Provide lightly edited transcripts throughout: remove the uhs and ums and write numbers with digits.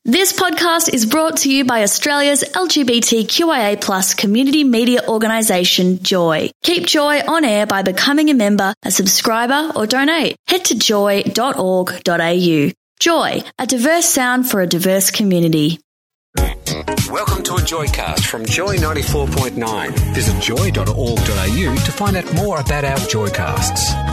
This podcast is brought to you by Australia's LGBTQIA+ community media organisation, Joy. Keep Joy on air by becoming a member, a subscriber or donate. Head to joy.org.au. Joy, a diverse sound for a diverse community. Welcome to a Joycast from Joy 94.9. Visit joy.org.au to find out more about our Joycasts.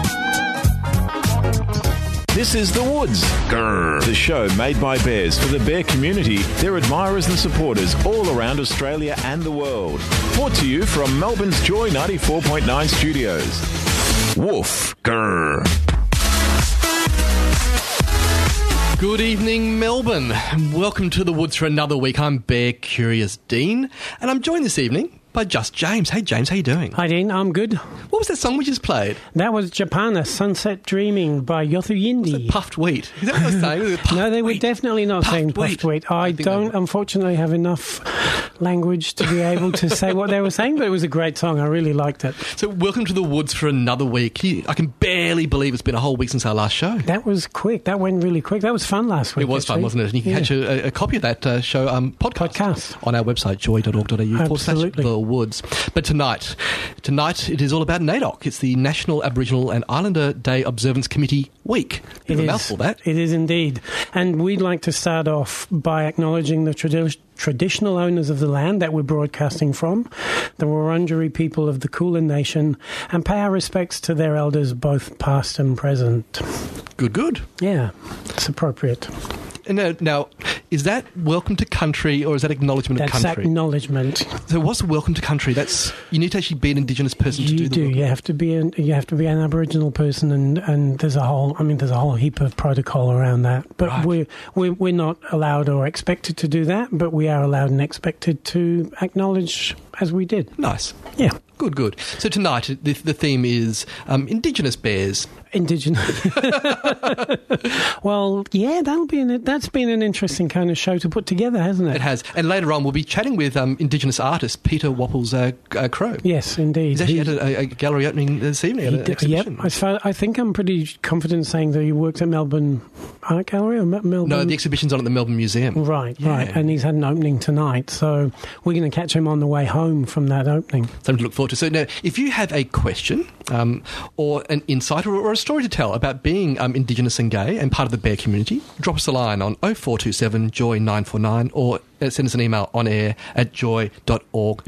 This is The Woods, the show made by bears for the bear community, their admirers and supporters all around Australia and the world. Brought to you from Melbourne's Joy 94.9 studios. Woof, grrr. Good evening, Melbourne. Welcome to The Woods for another week. I'm Bear Curious Dean, and I'm joined this evening by Just James. Hey, James, how you doing? Hi, Dean. I'm good. What was that song we just played? That was Japana, Sunset Dreaming by Yothu Yindi. Puffed Wheat. Is that what I was saying? No, they were definitely not saying puffed wheat. I don't, unfortunately, have enough language to be able to say what they were saying, but it was a great song. I really liked it. So welcome to The Woods for another week. I can barely believe it's been a whole week since our last show. That was quick. That went really quick. That was fun last week. It was fun, wasn't it? And you can catch a copy of that show podcast on our website, joy.org.au/The Woods. But tonight it is all about NAIDOC. It's the National Aboriginal and Islander Day Observance Committee Week. It is a mouthful, that. It is indeed. And we'd like to start off by acknowledging the traditional owners of the land that we're broadcasting from, the Wurundjeri people of the Kulin Nation, and pay our respects to their elders, both past and present. Good. Yeah, it's appropriate. Now, is that welcome to country or is that acknowledgement of country? That's acknowledgement. So what's welcome to country? You need to actually be an Indigenous person to do that. You have to be an Aboriginal person, and there's a whole heap of protocol around that. But right. we're not allowed or expected to do that, but we are allowed and expected to acknowledge as we did. Nice. Yeah. Good. So tonight the theme is Indigenous bears. Indigenous. Well, yeah, that's been an interesting kind of show to put together, hasn't it? It has. And later on, we'll be chatting with Indigenous artist Peter Wapples-Crowe. Yes, indeed. He's actually at a gallery opening this evening at an exhibition. Yep. I think I'm pretty confident saying that he works at Melbourne Art Gallery or Melbourne. No, the exhibition's on at the Melbourne Museum. Right. And he's had an opening tonight, so we're going to catch him on the way home from that opening. Something to look forward to. So now, if you have a question or an insight or a story to tell about being Indigenous and gay and part of the bear community, drop us a line on 0427 Joy 949 or send us an email on air at joy.org.au.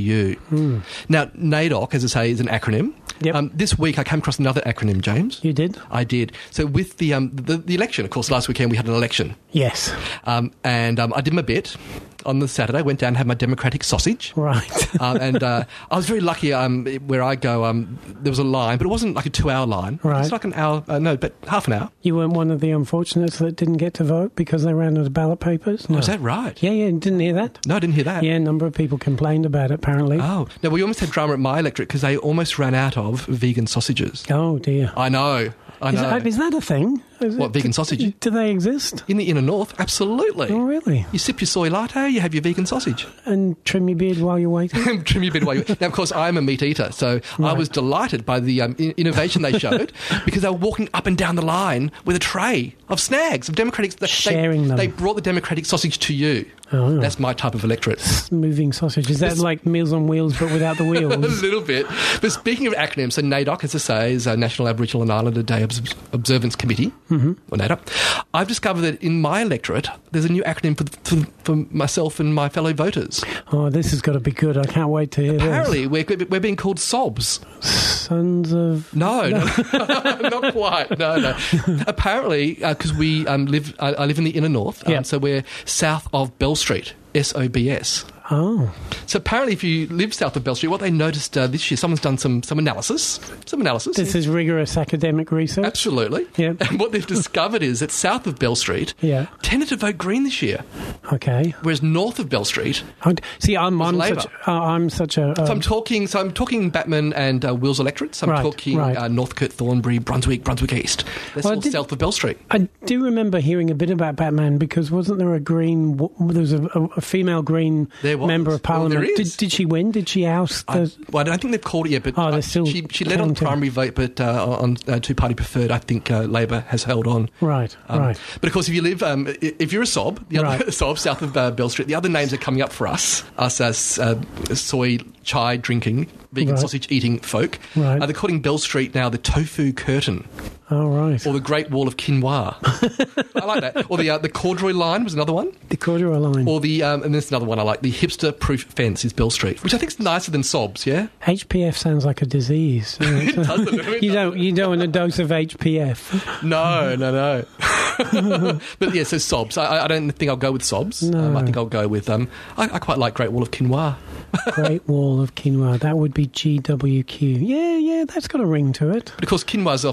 Now, NAIDOC, as I say, is an acronym. Yep. This week I came across another acronym, James. You did? I did. So with the election, of course, last weekend we had an election. Yes. And I did my bit. On the Saturday, went down and had my democratic sausage. Right. And I was very lucky where I go, there was a line, but it wasn't like a 2-hour line. Right. It's like an hour, but half an hour. You weren't one of the unfortunates that didn't get to vote because they ran out of ballot papers? No. Oh, is that right? Yeah, didn't hear that? No, I didn't hear that. Yeah, a number of people complained about it, apparently. Oh. Now, we almost had drama at my electorate because they almost ran out of vegan sausages. Oh, dear. I know. Is that a thing? Vegan sausage? Do they exist? In the inner north, absolutely. Oh, really? You sip your soy latte, you have your vegan sausage. And trim your beard while you're waiting? Trim your beard while you're waiting. Now, of course, I'm a meat eater, so I was delighted by the innovation they showed because they were walking up and down the line with a tray of snags, of democratic... Sharing them. They brought the democratic sausage to you. Oh. That's my type of electorate. Moving sausage. Is that like Meals on Wheels but without the wheels? A little bit. But speaking of acronyms, so NAIDOC, as I say, is a National Aboriginal and Islander Day Observance Committee, or NAIDOC. I've discovered that in my electorate, there's a new acronym for myself and my fellow voters. Oh, this has got to be good. I can't wait to hear Apparently, we're being called SOBs. Sons of... No, not quite. No. Apparently, because I live in the inner north, so we're south of Bell Street, SOBS. Oh. So apparently if you live south of Bell Street, what they noticed this year, someone's done some analysis. This is rigorous academic research? Absolutely. Yeah. And what they've discovered is that south of Bell Street tended to vote Green this year. Okay. Whereas north of Bell Street See, I'm such a... So I'm talking Batman and Wills electorates. I'm talking Northcote, Thornbury, Brunswick East. That's all south of Bell Street. I do remember hearing a bit about Batman because wasn't there a green... There was a female green was. Member of Parliament. Well, there is. Did she win? Did she oust the... I don't think they've called it yet, but she led on the primary vote, but on two-party preferred, I think Labor has held on. Right, right. But of course, if you live, if you're a sob, the other sob south of Bell Street, the other names are coming up for us as soy chai drinking, vegan sausage eating folk. Right. They're calling Bell Street now the Tofu Curtain. Oh, right. Or the Great Wall of Quinoa. I like that. Or the Corduroy Line was another one. The Corduroy Line. Or and there's another one I like. The Hipster-proof fence is Bell Street, which I think is nicer than sobs, yeah? HPF sounds like a disease. It doesn't. You don't want a dose of HPF. No. But yeah, so sobs. I don't think I'll go with sobs. No. I think I'll go with... I quite like Great Wall of Quinoa. Great Wall of Quinoa. That would be GWQ. Yeah, that's got a ring to it. But of course, quinoa's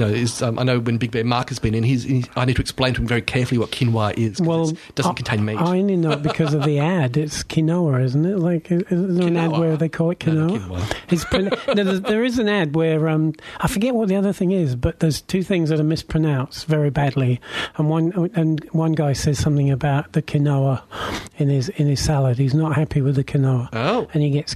I know when Big Bear Mark has been in, I need to explain to him very carefully what quinoa is. Well, it doesn't contain meat. I only know because of the ad. It's quinoa, isn't it? Like, is there an ad where they call it quinoa? No, there is an ad where I forget what the other thing is, but there's two things that are mispronounced very badly, and one guy says something about the quinoa in his salad. He's not happy with the quinoa, and he gets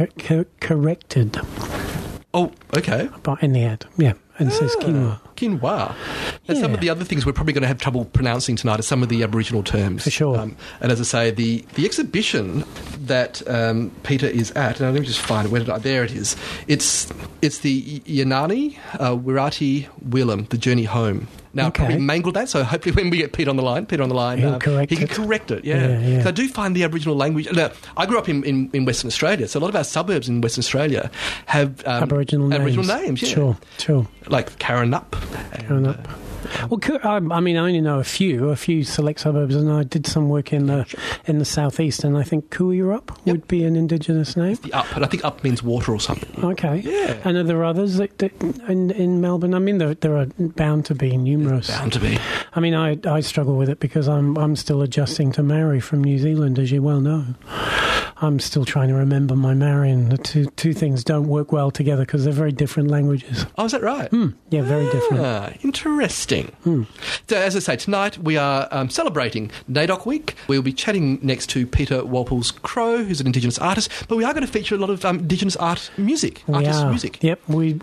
corrected. Oh, okay. But in the ad, yeah. And it says quinoa. Quinoa. And some of the other things we're probably going to have trouble pronouncing tonight are some of the Aboriginal terms. For sure. And as I say, the exhibition that Peter is at, and let me just find it. There it is. It's the Yanani Wirati Willem, The Journey Home. Now, I probably mangled that, so hopefully when we get Peter on the line, he can correct it. Yeah. So I do find the Aboriginal language... Now, I grew up in Western Australia, so a lot of our suburbs in Western Australia have Aboriginal names. Yeah. Sure. Like Karranup. Karranup. Well, I only know a few select suburbs, and I did some work in the southeast, and I think Cooyurup would be an Indigenous name. It's the up, and I think up means water or something. Okay. Yeah. And are there others that in Melbourne? I mean, there are bound to be numerous. There's bound to be. I mean, I struggle with it because I'm still adjusting to Maori from New Zealand, as you well know. I'm still trying to remember my Maori, and the two things don't work well together because they're very different languages. Oh, is that right? Yeah, very different. Interesting. So, as I say, tonight we are celebrating NAIDOC Week. We'll be chatting next to Peter Walples-Crowe, who's an Indigenous artist, but we are going to feature a lot of Indigenous music. Yep,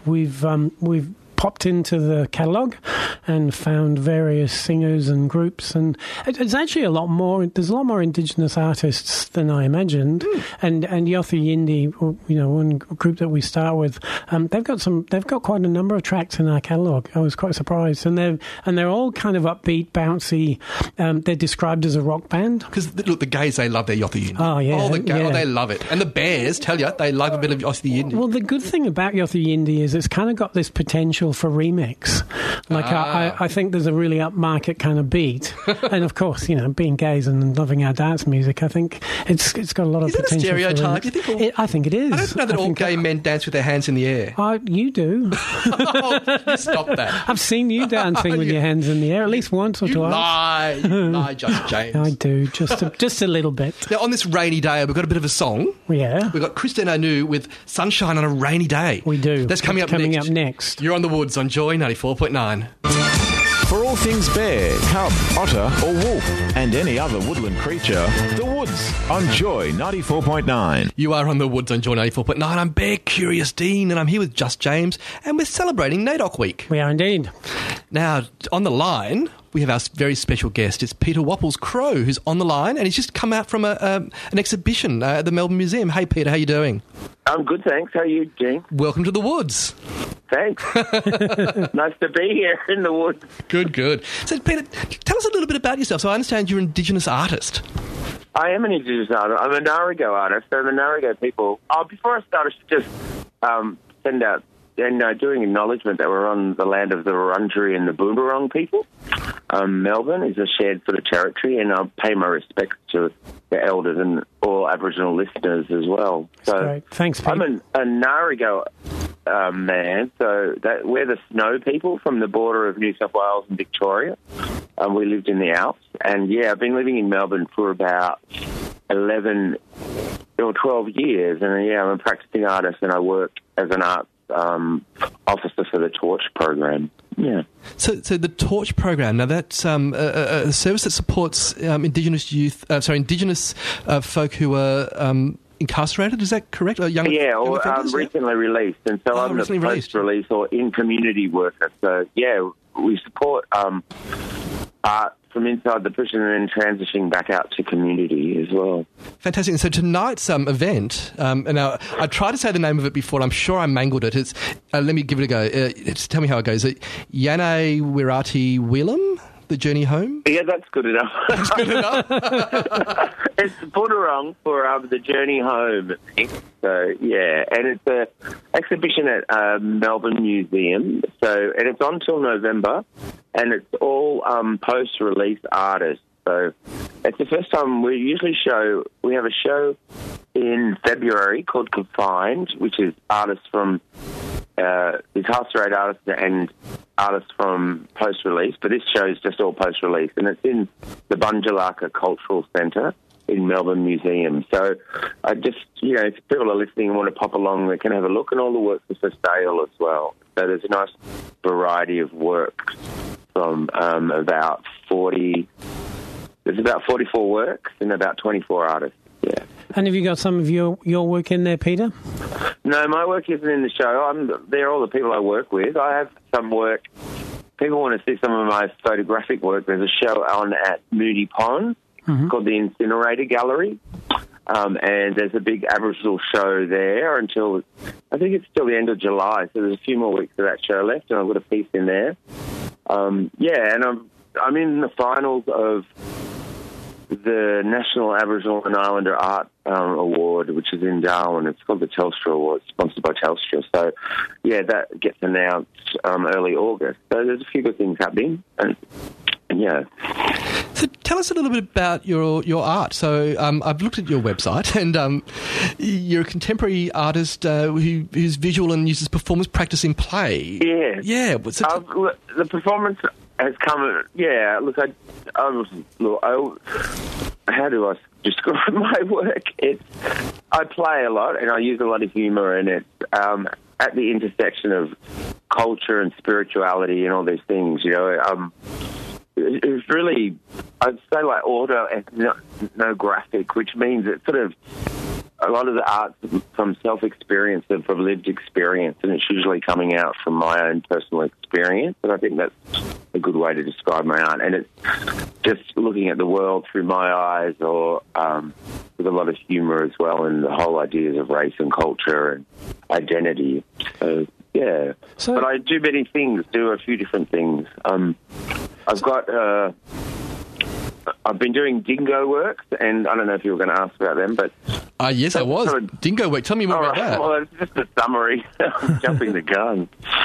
we've popped into the catalogue and found various singers and groups, and it's actually there's a lot more Indigenous artists than I imagined. And Yothu Yindi, one group that we start with, they've got quite a number of tracks in our catalogue. I was quite surprised, and they're all kind of upbeat, bouncy. They're described as a rock band because look, the gays, they love their Yothu Yindi. Oh yeah, they love it, and the bears tell you they love a bit of Yothu Yindi. Well, the good thing about Yothu Yindi is it's kind of got this potential for remix. Like I think there's a really upmarket kind of beat, and of course, being gays and loving our dance music, I think it's got a lot of potential. Is it a stereotype? You think? I think it is. I don't know that all gay men dance with their hands in the air. You do. Stop that. I've seen you dancing with your hands in the air at least once or twice. You lie, Just James. I do, just a little bit. Now, on this rainy day, we've got a bit of a song. Yeah. We've got Christine Anu with Sunshine on a Rainy Day. We do. That's coming up next. You're on the Woods on Joy 94.9. For all things bear, cub, otter or wolf and any other woodland creature, The Woods on Joy 94.9. You are on The Woods on Joy 94.9. I'm Bear Curious Dean and I'm here with Just James and we're celebrating NAIDOC Week. We are indeed. Now, on the line, we have our very special guest. It's Peter Walples-Crowe, who's on the line, and he's just come out from an exhibition at the Melbourne Museum. Hey, Peter, how you doing? I'm good, thanks. How are you, Dean? Welcome to the Woods. Thanks. Nice to be here in the woods. Good. So, Peter, tell us a little bit about yourself. So I understand you're an Indigenous artist. I am an Indigenous artist. I'm a Ngarigo artist. So the Ngarigo people... before I start, I should just send out and doing acknowledgement that we're on the land of the Wurundjeri and the Boonwurrung people. Melbourne is a shared sort of territory, and I pay my respects to the elders and all Aboriginal listeners as well. That's great. Thanks, Pete. I'm a Ngarigo man, so we're the snow people from the border of New South Wales and Victoria. We lived in the Alps, and I've been living in Melbourne for about 11 or 12 years, and I'm a practicing artist, and I work as an art officer for the Torch program. Yeah. So the Torch program, now that's a service that supports Indigenous folk who are incarcerated. Is that correct? Recently released. And so I'm the post-release or in-community worker. So, yeah, we support art from inside the prison and then transitioning back out to community as well. Fantastic. And so tonight's event, and now I tried to say the name of it before, and I'm sure I mangled it. It's let me give it a go. Just tell me how it goes. Yane Wirati Wheelam, The Journey Home? Yeah, that's good enough. That's good enough? It's Budurong for The Journey Home. So, yeah, and it's an exhibition at Melbourne Museum. So, and it's on till November, and it's all post-release artists. So it's the first time we have a show in February called Confined, which is artists from incarcerated artists and artists from post-release, but this show is just all post-release, and it's in the Bunjalaka Cultural Centre in Melbourne Museum. So I just, if people are listening and want to pop along, they can have a look, and all the works are for sale as well. So there's a nice variety of work from about 40... There's about 44 works and about 24 artists, yeah. And have you got some of your work in there, Peter? No, my work isn't in the show. They're all the people I work with. I have some work. People want to see some of my photographic work. There's a show on at Moody Pond called the Incinerator Gallery. And there's a big Aboriginal show there until, I think it's till the end of July. So there's a few more weeks of that show left, and I've got a piece in there. And I'm in the finals of the National Aboriginal and Islander Art Award, which is in Darwin. It's called the Telstra Award, sponsored by Telstra. So, yeah, that gets announced early August. So there's a few good things happening. And yeah. So tell us a little bit about your art. So I've looked at your website, and you're a contemporary artist who's visual and uses performance practice in play. Yeah. Yeah. The performance has come... Yeah, look, how do I describe my work? I play a lot, and I use a lot of humour, and it's at the intersection of culture and spirituality and all these things, It's really, I'd say, like autoethnographic, which means it's sort of a lot of the art's from self-experience and from lived experience, and it's usually coming out from my own personal experience, and I think that's a good way to describe my art. And it's just looking at the world through my eyes, or with a lot of humour as well, and the whole ideas of race and culture and identity. So, yeah. But I do many things, do a few different things. I've been doing dingo works, and I don't know if you were going to ask about them, but... yes, I was. Dingo work. Tell me more about that. Well, it's just a summary. I'm jumping the gun.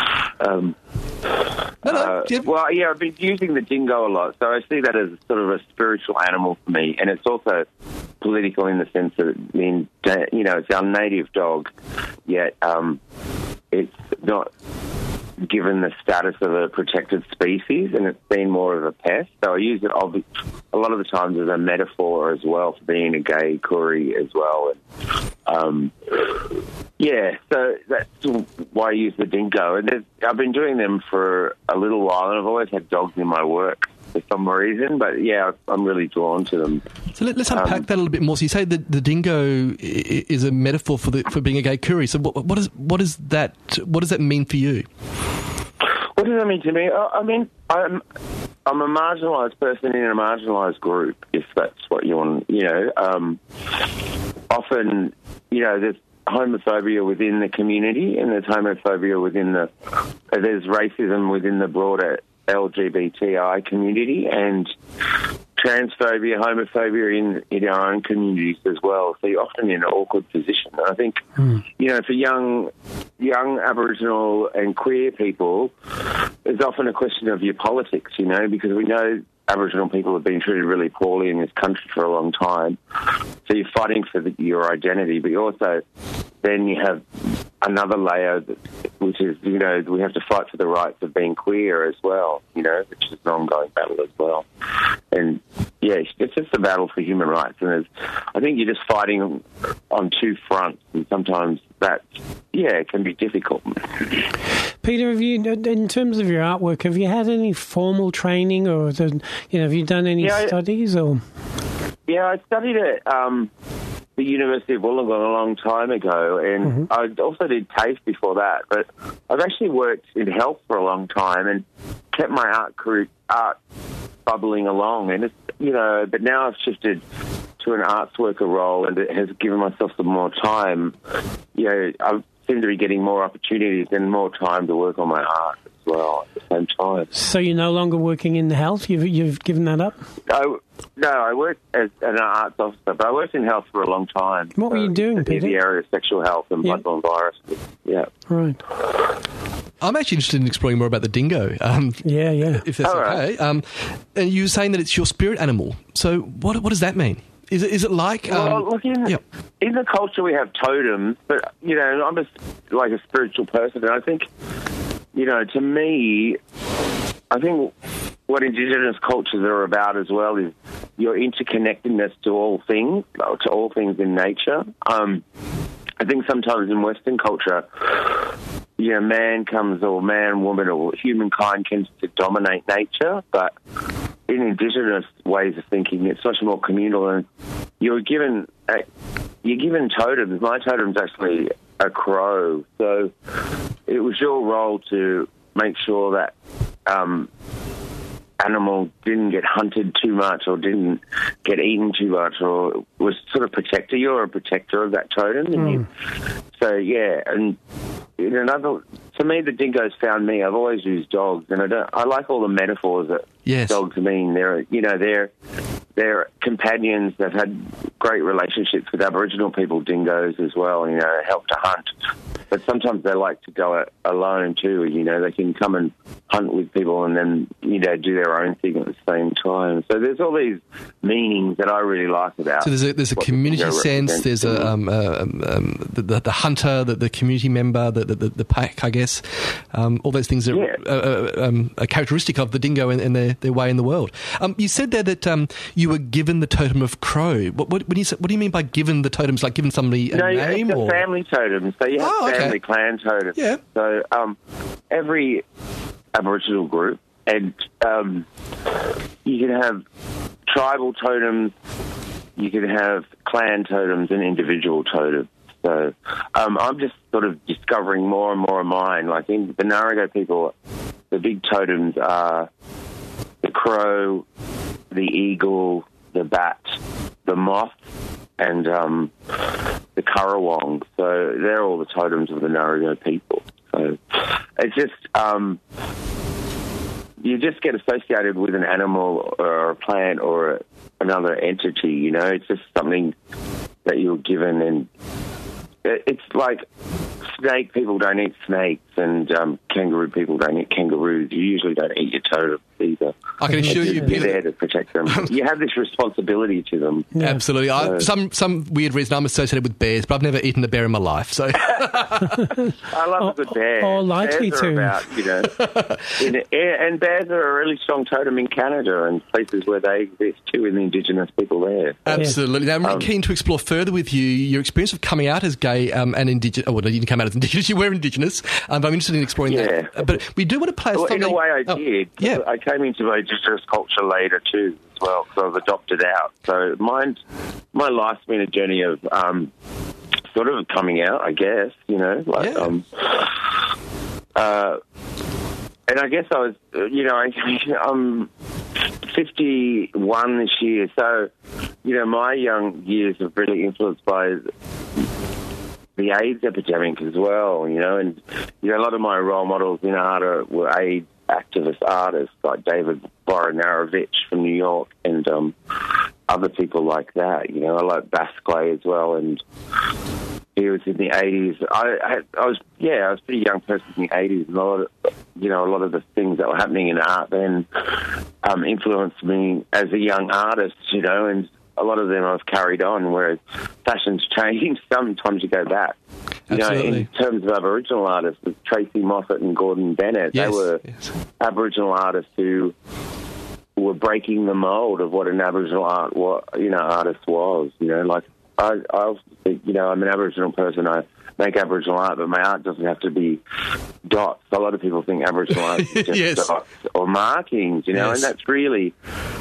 Well, yeah, I've been using the dingo a lot, so I see that as sort of a spiritual animal for me, and it's also political in the sense that, it's our native dog, yet it's not given the status of a protected species, and it's seen more of a pest. So I use it a lot of the times as a metaphor as well for being a gay Koori as well. And, so that's why I use the dingo. And I've been doing them for a little while, and I've always had dogs in my work for some reason, but yeah, I'm really drawn to them. So let's unpack that a little bit more. So you say that the dingo is a metaphor for being a gay Koori. So what does that mean for you? What does that mean to me? I'm a marginalised person in a marginalised group, if that's what you want. Often, there's homophobia within the community, and there's homophobia there's racism within the broader LGBTI community, and transphobia, homophobia in our own communities as well. So you're often in an awkward position. And I think, for young Aboriginal and queer people, it's often a question of your politics, because we know Aboriginal people have been treated really poorly in this country for a long time. So you're fighting for your identity, but you also then you have another layer, which is, we have to fight for the rights of being queer as well, which is an ongoing battle as well. And, yeah, it's just a battle for human rights. And I think you're just fighting on two fronts, and sometimes it can be difficult. Peter, in terms of your artwork, have you had any formal training, or have you done any studies? Or I studied at the University of Wollongong a long time ago, and I also did TAFE before that. But I've actually worked in health for a long time and kept my art bubbling along. And it's, but now I've shifted to an arts worker role, and it has given myself some more time. I seem to be getting more opportunities and more time to work on my art as well at the same time. So you're no longer working in health? You've given that up? No, I worked as an arts officer, but I worked in health for a long time. What were you doing, Peter? In the area of sexual health and bloodborne viruses. Yeah. Right. I'm actually interested in exploring more about the dingo. If that's okay. And you were saying that it's your spirit animal. So what does that mean? Is it like... look, in the culture we have totems, but, I'm like a spiritual person, and I think, to me, I think what Indigenous cultures are about as well is your interconnectedness to all things in nature. I think sometimes in Western culture, man, woman, or humankind tends to dominate nature, but in Indigenous ways of thinking, it's much more communal, and you're given totems. My totem's actually a crow, so it was your role to make sure that animal didn't get hunted too much or didn't get eaten too much, or was sort of protector. You're a protector of that totem. And and to me, the dingoes found me. I've always used dogs, and I like all the metaphors that dogs mean. They're companions that had great relationships with Aboriginal people, dingoes as well, help to hunt. But sometimes they like to go alone too, they can come and hunt with people and then, do their own thing at the same time. So there's all these meanings that I really like about. So there's a community sense, there's the hunter, the community member, the pack, I guess. All those things are a characteristic of the dingo and their way in the world. You said there that you were given the totem of crow. What do you mean by given the totems? Like given somebody a name? No, it's a family totem. So you have family clan totems. Yeah. So every Aboriginal group, and you can have tribal totems, you can have clan totems and individual totems. So I'm just sort of discovering more and more of mine. Like in the Ngarigo people, the big totems are the crow, the eagle, the bat, the moth, and the currawong. So they're all the totems of the Ngarigo people. So it's just you just get associated with an animal or a plant or another entity. It's just something that you're given, and it's like snake people don't eat snakes, and kangaroo people don't eat kangaroos. You usually don't eat your totem either. I can assure you, Peter, you're there to protect them. You have this responsibility to them. Yeah. Absolutely. Some weird reason I'm associated with bears, but I've never eaten a bear in my life. So I love a good bear. Or likely bears to. About, and bears are a really strong totem in Canada and places where they exist too, in the Indigenous people there. Absolutely. Now, I'm really keen to explore further with you your experience of coming out as gay and Indigenous. Oh, well, you didn't come out as Indigenous. You were Indigenous. But I'm interested in exploring that. But we do want to play a song. In a way, I did. Yeah. I came into my Indigenous culture later too, as well, because I was adopted out. So my life's been a journey of sort of coming out, I guess. And I guess I was, I'm 51 this year, so my young years are really influenced by the AIDS epidemic as well, and a lot of my role models in art were AIDS activist artists like David Boronarovich from New York and other people like that. I like Basque as well, and he was in the 80s. I was a pretty young person in the 80s, and a lot of the things that were happening in art then influenced me as a young artist, and a lot of them I've carried on, whereas fashion's changed. Sometimes you go back. In terms of Aboriginal artists, with Tracy Moffat and Gordon Bennett, they were Aboriginal artists who were breaking the mould of what an Aboriginal artist was. Like I also think, I'm an Aboriginal person. I make Aboriginal art, but my art doesn't have to be dots. A lot of people think Aboriginal art is just Yes. dots or markings, you know, Yes. and that's really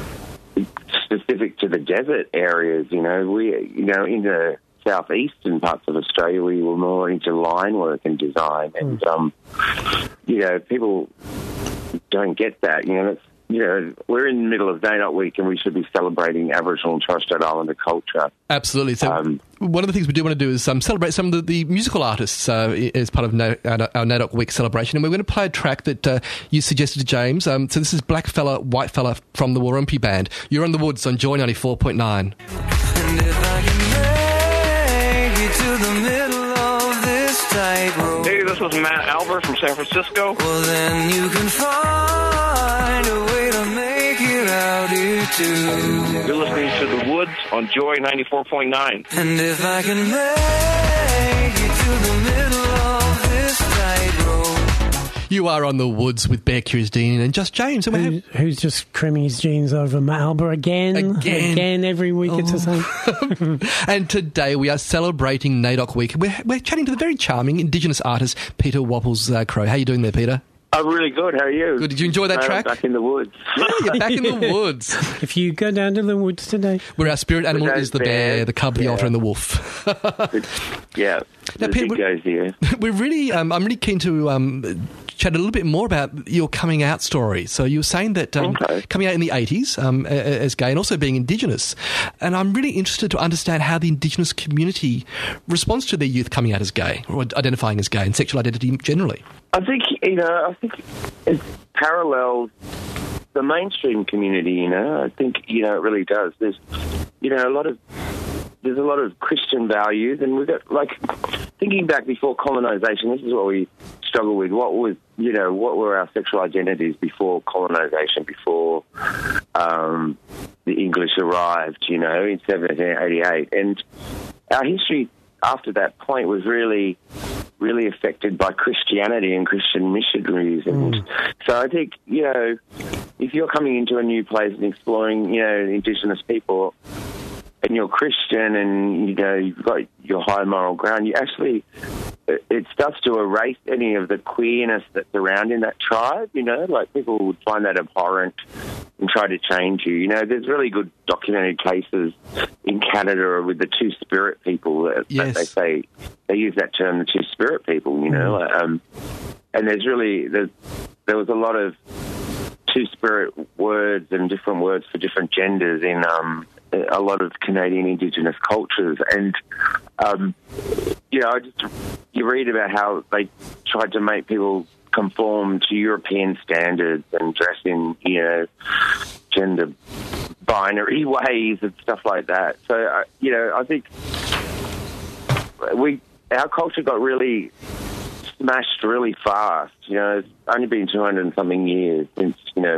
specific to the desert areas, you know. In the southeastern parts of Australia, we were more into line work and design, and people don't get that. We're in the middle of NAIDOC Week, and we should be celebrating Aboriginal and Torres Strait Islander culture. Absolutely. So one of the things we do want to do is celebrate some of the musical artists as part of our NAIDOC Week celebration. And we're going to play a track that you suggested to James. So this is Black Fella, White Fella from the Warumpi Band. You're on the Woods on Joy 94.9. And if I can make it to the middle of this tightrope, Hey, this is Matt Albert from San Francisco. well then you can find a way to make it out here too. You're listening to The Woods on Joy 94.9. And if I can make it to the middle of this tightrope, You are on the Woods with Bear Curious Dean and Just James. And we have Who's just trimming his jeans over Matt Albert again? Again. Every week it's the same. And today we are celebrating NAIDOC Week. We're chatting to the very charming Indigenous artist Peter Wopples-Crowe. How are you doing there, Peter? I'm really good. How are you? Good. Did you enjoy that track? Back in the woods. Yeah, you're back in the woods. If you go down to the woods today, Where our spirit animal With is the those bear, bears, the cub, the yeah. otter, and the wolf. Yeah. Now, The Pete, big goes here. We're really, I'm really keen to chat a little bit more about your coming out story. So you were saying that Okay. coming out in the 80s as gay and also being Indigenous. And I'm really interested to understand how the Indigenous community responds to their youth coming out as gay or identifying as gay and sexual identity generally. I think it parallels the mainstream community, I think, it really does. There's, there's a lot of Christian values, and we've got, thinking back before colonisation, this is what we struggle with. What were our sexual identities before colonisation, before the English arrived, in 1788? And our history after that point was really affected by Christianity and Christian missionaries. And so I think, if you're coming into a new place and exploring, Indigenous people, and you're Christian and, you've got your high moral ground, you actually, it starts to erase any of the queerness that's around in that tribe, people would find that abhorrent and try to change you. There's really good documented cases in Canada with the Two-Spirit people that Yes. they say, they use that term, the Two-Spirit people, and there was a lot of Two-Spirit words and different words for different genders in a lot of Canadian Indigenous cultures. And, you read about how they tried to make people conform to European standards and dress in, gender binary ways and stuff like that. So, I think our culture got really smashed really fast. It's only been 200 and something years since,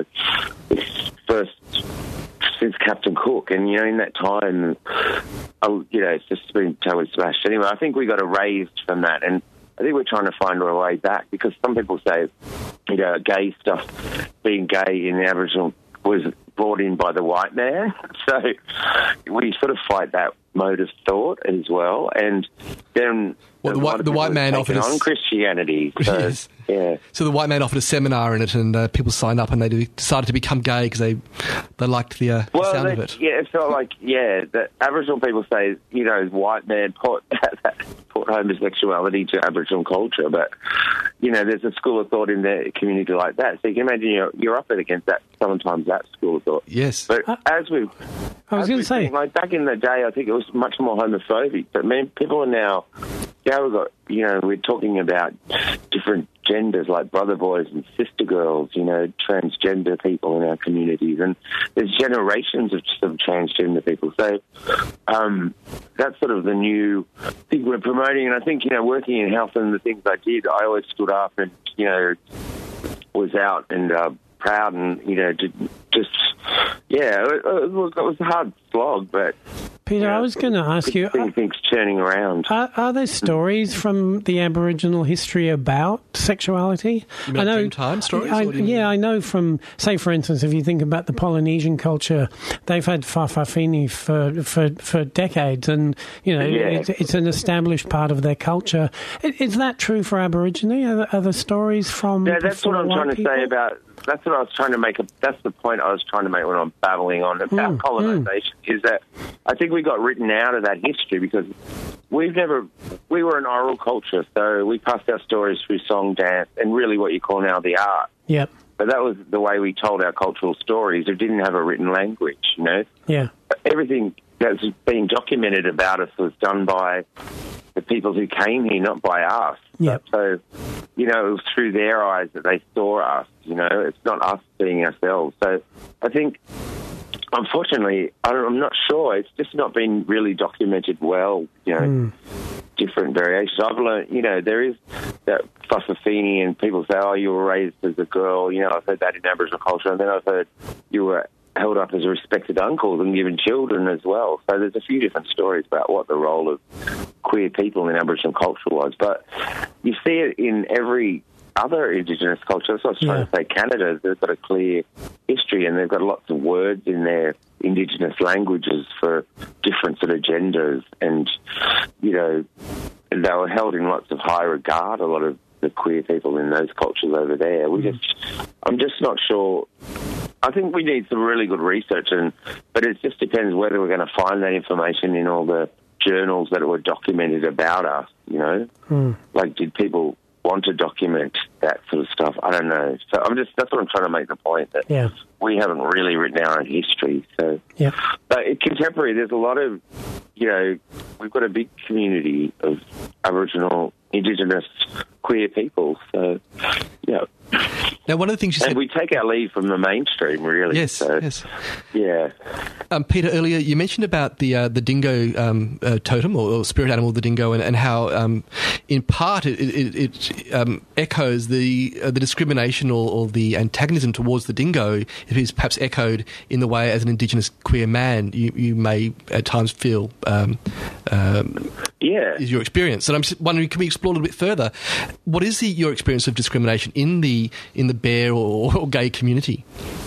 since Captain Cook, and in that time, it's just been totally smashed. Anyway, I think we got erased from that, and I think we're trying to find our way back, because some people say, gay stuff, being gay in the Aboriginal was brought in by the white man. So we sort of fight that mode of thought as well, and then Well, the white man offered us on Christianity. So, Yes. yeah. So the white man offered a seminar in it, and people signed up, and they decided to become gay because they liked the sound of it. Yeah, it felt like, the Aboriginal people say, white man put homosexuality to Aboriginal culture, but, there's a school of thought in the community like that. So you can imagine you're up against that, sometimes that school of thought. Yes. But as we've... I was going to say, back in the day, I think it was much more homophobic, but people are now we've got, we're talking about different genders like brother boys and sister girls, transgender people in our communities, and there's generations of transgender people. So that's sort of the new thing we're promoting, and I think, working in health and the things I did, I always stood up and, was out and proud and, it was a hard slog, but Peter, I was going to ask you, things turning around. Are there stories from the Aboriginal history about sexuality? You mean Dreamtime stories? I know from, say, for instance, if you think about the Polynesian culture, they've had whawhawhine for decades, and, it's an established part of their culture. Is that true for Aborigine? Are there stories from... Yeah, that's what I'm trying to say about... That's what I was trying to make. That's the point I was trying to make when I'm babbling on about colonisation. Is that I think we got written out of that history because we were an oral culture, so we passed our stories through song, dance, and really what you call now the art. Yep. But that was the way we told our cultural stories. It didn't have a written language, Yeah. Everything that's being documented about us was done by the people who came here, not by us. Yep. So, it was through their eyes that they saw us, It's not us seeing ourselves. So I think, unfortunately, I'm not sure. It's just not been really documented well, different variations. I've learned, there is that whawhawhine, and people say, oh, you were raised as a girl. I've heard that in Aboriginal culture. And then I've heard you were held up as a respected uncle and given children as well. So there's a few different stories about what the role of queer people in Aboriginal culture was. But you see it in every other Indigenous culture. That's what I was trying to say. Canada, they've got a clear history and they've got lots of words in their Indigenous languages for different sort of genders. And, they were held in lots of high regard, a lot of the queer people in those cultures over there. I'm just not sure. I think we need some really good research, but it just depends whether we're going to find that information in all the journals that were documented about us, Like, did people want to document that sort of stuff? I don't know. So that's what I'm trying to make the point, that we haven't really written our own history. So, but in contemporary, there's a lot of, we've got a big community of Aboriginal, Indigenous, queer people. So, Now, one of the things you said... And we take our lead from the mainstream, really. Yes, yes. Yeah. Peter, earlier you mentioned about the dingo totem or spirit animal, the dingo, and how, in part, it echoes the discrimination or the antagonism towards the dingo. It is perhaps echoed in the way, as an Indigenous queer man, you may at times feel is your experience. And I'm just wondering, can we explore a little bit further? What is your experience of discrimination in the bear or gay community?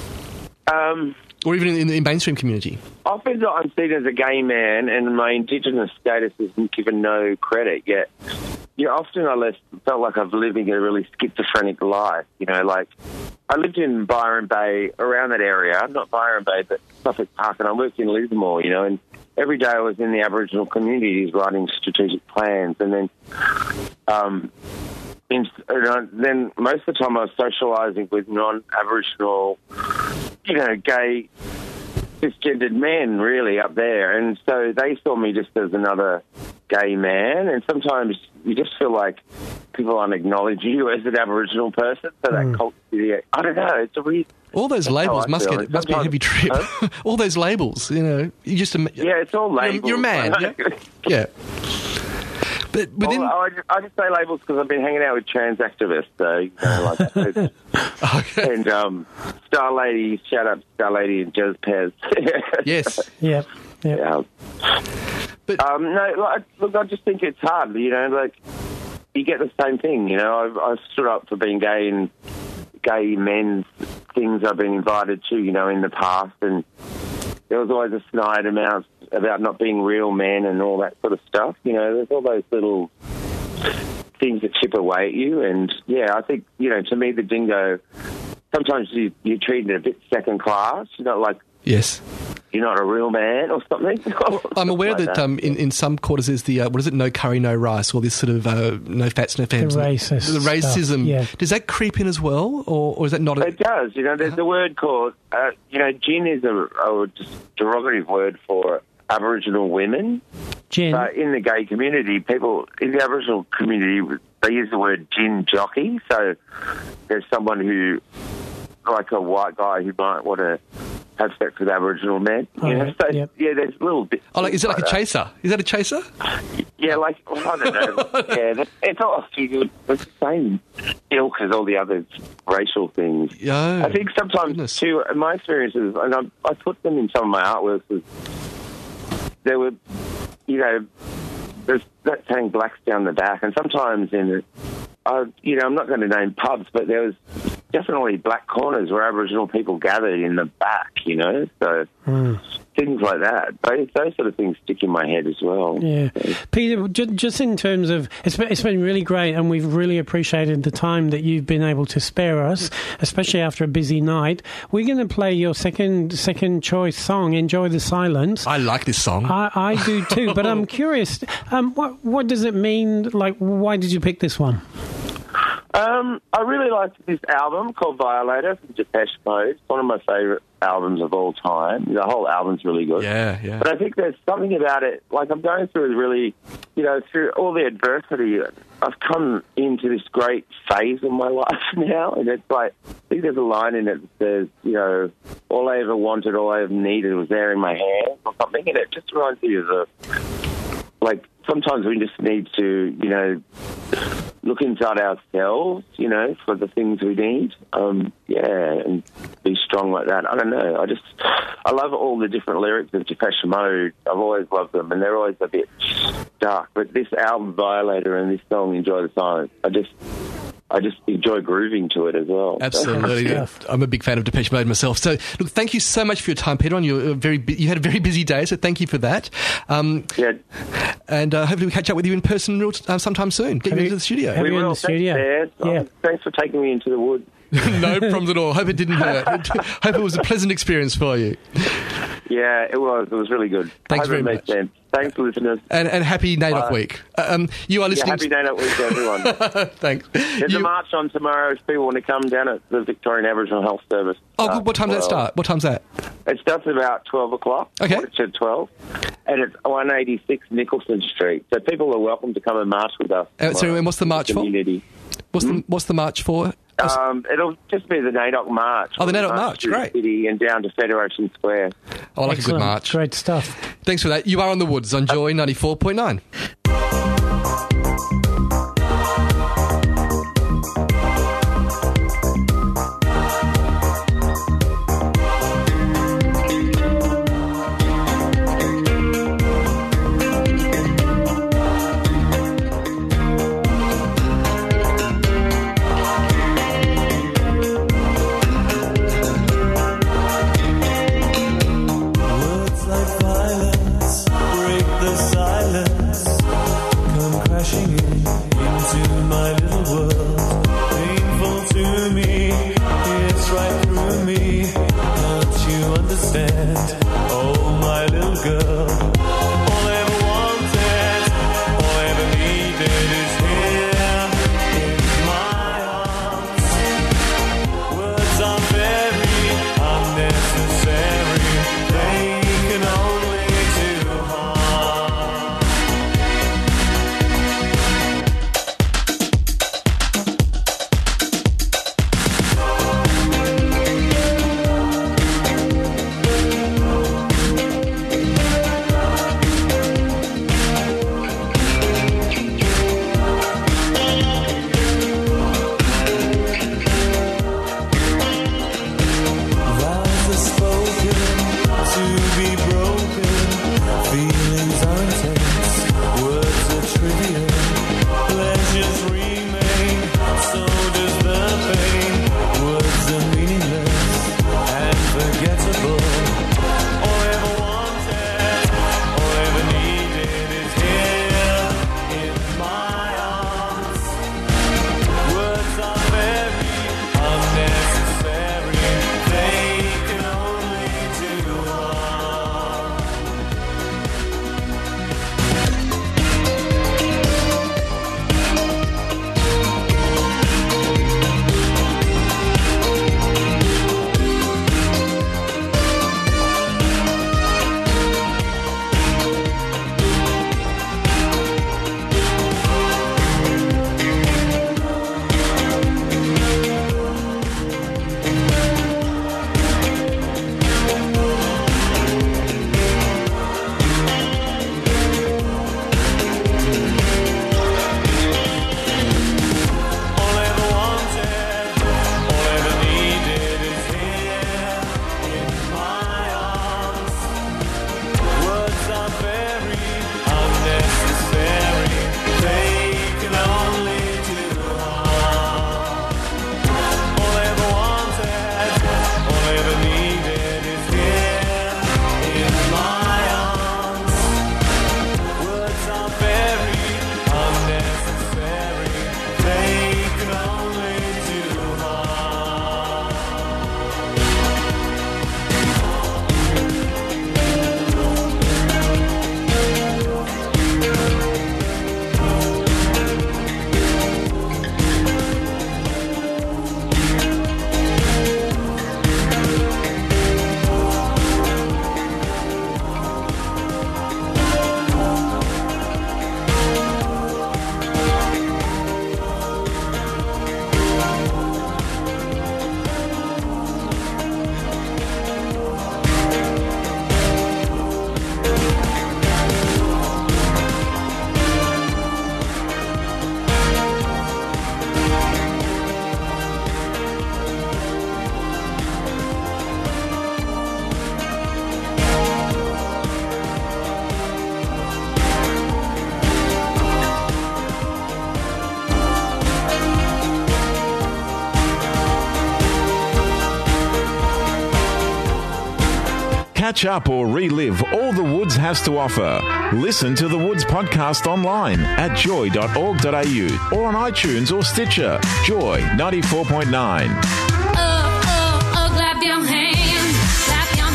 Or even in the mainstream community? Often I'm seen as a gay man and my Indigenous status isn't given no credit yet. Often I felt like I was living a really schizophrenic life. Like I lived in Byron Bay, around that area, not Byron Bay, but Suffolk Park, and I worked in Lismore, and every day I was in the Aboriginal communities writing strategic plans, and then then most of the time I was socialising with non-Aboriginal, gay, cisgendered men really up there. And so they saw me just as another gay man. And sometimes you just feel like people aren't acknowledging you as an Aboriginal person. So that culture, I don't know, it's a weird... All those labels must be a heavy trip. Huh? All those labels, you just... it's all labels. You're a man, yeah. But within... I just say labels because I've been hanging out with trans activists, so, okay. And Star Lady, shout out to Star Lady and Jez Pez. Yes. Yep. But look, I just think it's hard, you get the same thing, I've stood up for being gay and gay men's things I've been invited to, in the past, and there was always a snide amount about not being real men and all that sort of stuff. There's all those little things that chip away at you. And, I think, to me, the dingo, sometimes you're treated a bit second class. Yes. You're not a real man or something. I'm aware that in some quarters there's the, no curry, no rice, or this sort of no fats, no fams. The racism. Yeah. Does that creep in as well, or is that not? It does. There's a word called, gin is a derogatory word for Aboriginal women. Gin. But in the gay community, in the Aboriginal community, they use the word gin jockey. So there's someone who, like a white guy who might want to have sex with Aboriginal men. Yep. There's little bits. Is it like a chaser? Is that a chaser? Yeah, I don't know. It's all it's the same ilk as all the other racial things. Yeah. I think sometimes, too, my experiences, and I put them in some of my artworks, is there were, there's that saying blacks down the back, and sometimes I'm not going to name pubs, but there was definitely black corners where Aboriginal people gathered in the back, so things like that. Those sort of things stick in my head as well. Yeah. Peter, just in terms of, it's been really great, and we've really appreciated the time that you've been able to spare us, especially after a busy night. We're going to play your second choice song, Enjoy the Silence. I like this song. I do too, but I'm curious, what does it mean? Like, why did you pick this one? I really liked this album called Violator from Depeche Mode. It's one of my favourite albums of all time. The whole album's really good. Yeah. But I think there's something about it, like I'm going through really, through all the adversity, I've come into this great phase of my life now, and it's like, I think there's a line in it that says, all I ever wanted, all I ever needed was there in my hands or something, and it just reminds me of sometimes we just need to, look inside ourselves, for the things we need, and be strong like that. I don't know. I love all the different lyrics of Depeche Mode. I've always loved them, and they're always a bit dark. But this album, Violator, and this song, Enjoy the Silence, I just enjoy grooving to it as well. Absolutely. I'm a big fan of Depeche Mode myself. So, look, thank you so much for your time, Peter. You had a very busy day, so thank you for that. Yeah. And hopefully we'll catch up with you in person sometime soon. Get you into the studio. Have you in the studio? Yeah. Thanks for taking me into the woods. No problems at all. Hope it didn't hurt. Hope it was a pleasant experience for you. Yeah, it was. It was really good. Thanks very much. Sense. Thanks, listeners. And happy NAIDOC week. You are listening. Happy NAIDOC week to everyone. Thanks. There's a march on tomorrow if people want to come down at the Victorian Aboriginal Health Service. Oh, good. What time does that start? What time's that? It starts at about 12 o'clock. Okay. It's 12. And it's 186 Nicholson Street. So people are welcome to come and march with us. So, and what's the march for? What's the march for? It'll just be the NAIDOC March. Oh, the NAIDOC March, great. City and down to Federation Square. I like Excellent. a good march. Great stuff. Thanks for that. You are on the woods on Joy 94.9. Words like violence break the silence. Catch up or relive all the Woods has to offer. Listen to the Woods podcast online at joy.org.au or on iTunes or Stitcher. Joy 94.9. Clap your hands, clap your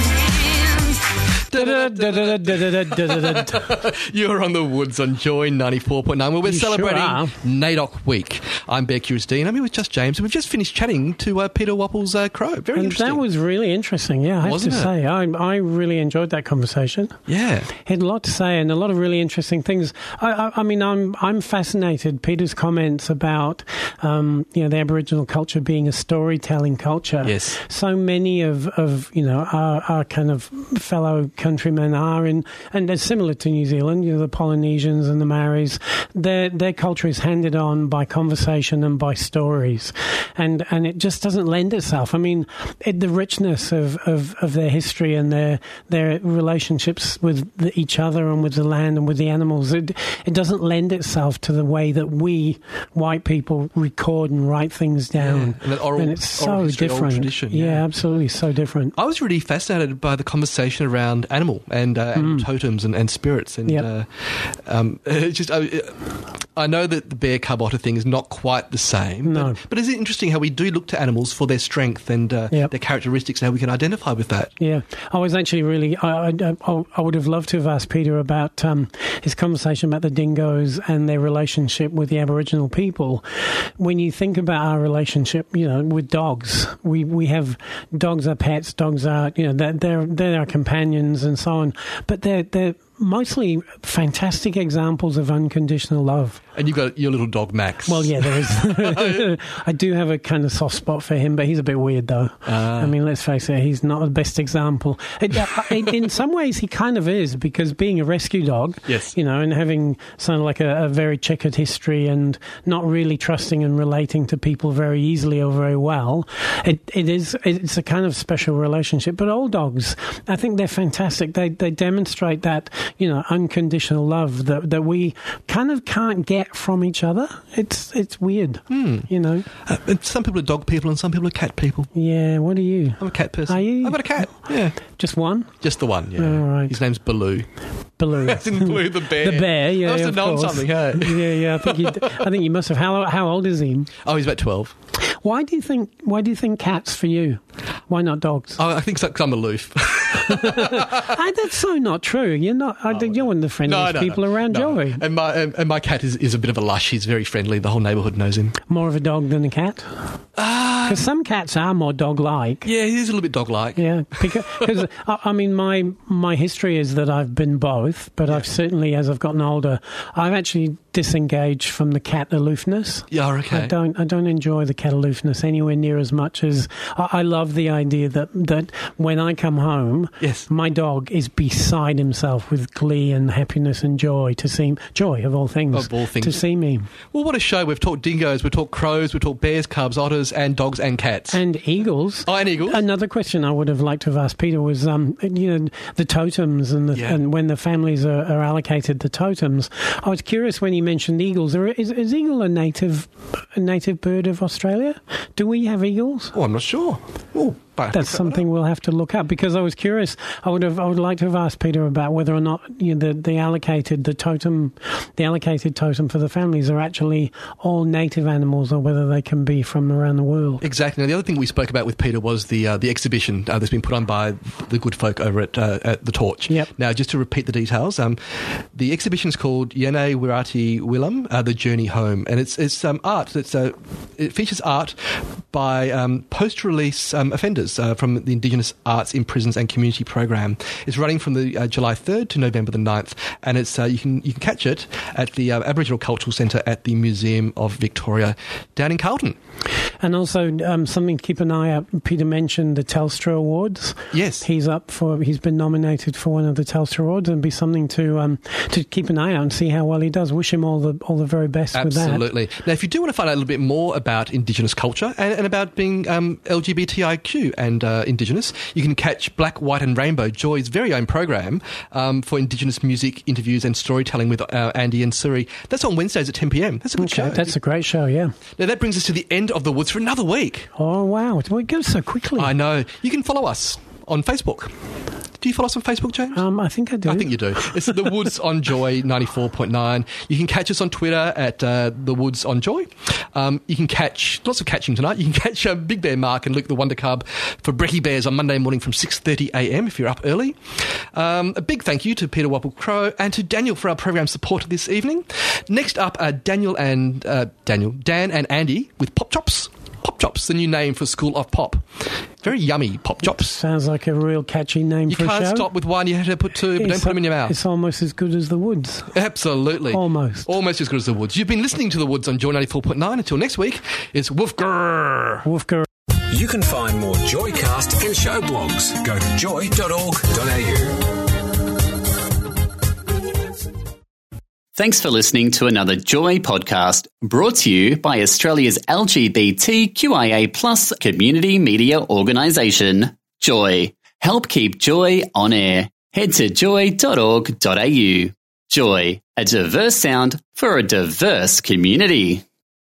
hands. You're on the Woods on Joy 94.9, where we're You celebrating sure are. NAIDOC Week. I'm Bear Curious Dean. I'm here with Just James, and we've just finished chatting to Peter Wapple's Crow. Very And interesting. that was really interesting, yeah, I have Wasn't to it? say. I really enjoyed that conversation. Yeah. He had a lot to say and a lot of really interesting things. I mean, I'm fascinated. Peter's comments about the Aboriginal culture being a storytelling culture. Yes. So many of our kind of fellow countrymen are, and they're similar to New Zealand. The Polynesians and the Maoris. Their culture is handed on by conversation and by stories, and it just doesn't lend itself. I mean, the richness of their history and their relationships with each other and with the land and with the animals, it doesn't lend itself to the way that we white people record and write things down. And that oral- and it's oral so history, oral different. tradition, yeah, yeah. absolutely, so different. I was really fascinated by the conversation around animal and totems and spirits. And Yep. I know that the bear cub otter thing is not quite the same. No. But is it interesting how we do look to animals for their strength and Yep. their characteristics and how we can identify with that? Yeah, I was actually really. I would have loved to have asked Peter about his conversation about the dingoes and their relationship with the Aboriginal people. When you think about our relationship, with dogs, we have dogs are pets. Dogs are they're our companions and so on. But they're mostly fantastic examples of unconditional love. And you've got your little dog, Max. Well, yeah, there is. I do have a kind of soft spot for him, but he's a bit weird, though. I mean, let's face it, he's not the best example. In some ways, he kind of is, because being a rescue dog, Yes. and having sort of like a very checkered history and not really trusting and relating to people very easily or very well, it's a kind of special relationship. But old dogs, I think they're fantastic. They demonstrate that, unconditional love that we kind of can't get from each other. It's weird, And some people are dog people and some people are cat people. Yeah, what are you? I'm a cat person. Are you? I've got a cat. Yeah. Just one? Just the one, yeah. Oh, right. His name's Baloo. Baloo. As in Baloo the bear. The bear, yeah. I must yeah, have of known course. something, hey? Yeah. I think you must have. How old is he? Oh, he's about 12. Why do you think cats for you? Why not dogs? Oh, I think so, 'cause I'm aloof. That's so not true. You're not. You're one of the friendliest people around, Joey. And my cat is a bit of a lush. He's very friendly. The whole neighbourhood knows him. More of a dog than a cat. Because some cats are more dog-like. Yeah, he is a little bit dog-like. Yeah, because I mean, my history is that I've been both, but I've certainly, as I've gotten older, I've actually disengaged from the cat aloofness. Yeah, okay. I don't enjoy the cat aloofness anywhere near as much as I love the idea that when I come home, Yes. my dog is beside himself with glee and happiness and joy to see joy of all things. Of all things. To see me. Well, what a show. We've talked dingoes, we've talked crows, we've talked bears, cubs, otters, and dogs and cats. And eagles. Oh, and eagles. Another question I would have liked to have asked Peter was, the totems and when the families are allocated the totems. I was curious when he mentioned eagles. Is eagle a native bird of Australia? Do we have eagles? Oh, I'm not sure. Oh, but That's something we'll have to look up, because I was curious. I would like to have asked Peter about whether or not the allocated totem for the families are actually all native animals, or whether they can be from around the world. Exactly. Now, the other thing we spoke about with Peter was the exhibition that's been put on by the good folk over at the Torch. Yep. Now, just to repeat the details, the exhibition is called Yene Wirati Willam, The Journey Home, and it's art. It features art by post-release offenders from the Indigenous Arts in Prisons and Community program. It's running from the July 3rd to November the 9th, and it's you can catch it at the Aboriginal Cultural Centre at the Museum of Victoria down in Carlton. And also something to keep an eye out. Peter mentioned the Telstra Awards. Yes. He's been nominated for one of the Telstra Awards, and be something to keep an eye out and see how well he does. Wish him all the very best with that. Absolutely. Now, if you do want to find out a little bit more about Indigenous culture and about being LGBTIQ and Indigenous, you can catch Black, White and Rainbow, Joy's very own program for Indigenous music, interviews and storytelling with Andy and Suri. That's on Wednesdays at 10 p.m. That's a good show. That's a great show, yeah. Now, that brings us to the end of the Woods for another week. Oh, wow. It goes so quickly. I know. You can follow us on Facebook. Do you follow us on Facebook, James? I think I do. I think you do. It's The Woods on Joy 94.9. You can catch us on Twitter at The Woods on Joy. You can catch lots of catching tonight. You can catch Big Bear Mark and Luke the Wonder Cub for Brekkie Bears on Monday morning from 6:30 a.m. if you're up early. A big thank you to Peter Wapple-Crow and to Daniel for our program support this evening. Next up are Dan and Andy with Pop Chops. Pop Chops, the new name for School of Pop. Very yummy Pop Chops. Sounds like a real catchy name for a show. You can't stop with one, you have to put two, but don't put them in your mouth. It's almost as good as The Woods. Absolutely. Almost. Almost as good as The Woods. You've been listening to The Woods on Joy 94.9. Until next week, it's Woofgrrr. Woofgrrr. You can find more Joycast and show blogs. Go to joy.org.au. Thanks for listening to another Joy podcast brought to you by Australia's LGBTQIA+ community media organisation, Joy. Help keep Joy on air. Head to joy.org.au. Joy, a diverse sound for a diverse community.